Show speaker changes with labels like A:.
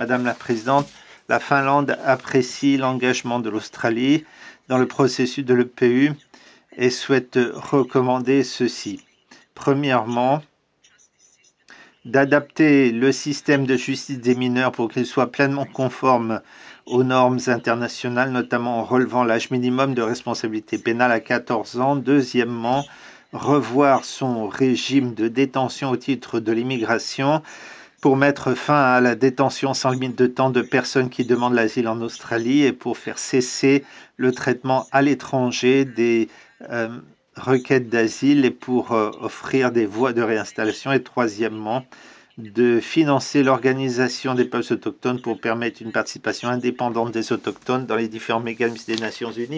A: Madame la Présidente, la Finlande apprécie l'engagement de l'Australie dans le processus de l'EPU et souhaite recommander ceci. Premièrement, d'adapter le système de justice des mineurs pour qu'il soit pleinement conforme aux normes internationales, notamment en relevant l'âge minimum de responsabilité pénale à 14 ans. Deuxièmement, revoir son régime de détention au titre de l'immigration pour mettre fin à la détention sans limite de temps de personnes qui demandent l'asile en Australie et pour faire cesser le traitement à l'étranger des requêtes d'asile et pour offrir des voies de réinstallation. Et troisièmement, de financer l'organisation des peuples autochtones pour permettre une participation indépendante des autochtones dans les différents mécanismes des Nations Unies.